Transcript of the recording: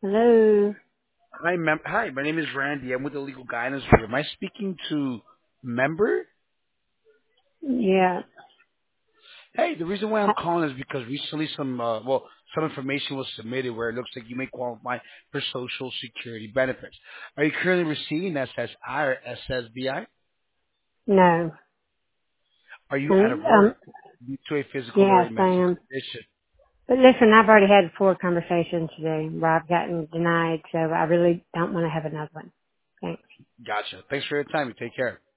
Hello. Hi, my name is Randy. I'm with the Legal Guidance Group. Am I speaking to member? Yeah. Hey, the reason why I'm calling is because recently some information was submitted where it looks like you may qualify for Social Security benefits. Are you currently receiving SSI or SSBI? No. Are you out And, of work due to a physical or yes, a I mental am. condition? But listen, I've already had 4 conversations today where I've gotten denied, so I really don't want to have another one. Thanks. Gotcha. Thanks for your time. You take care.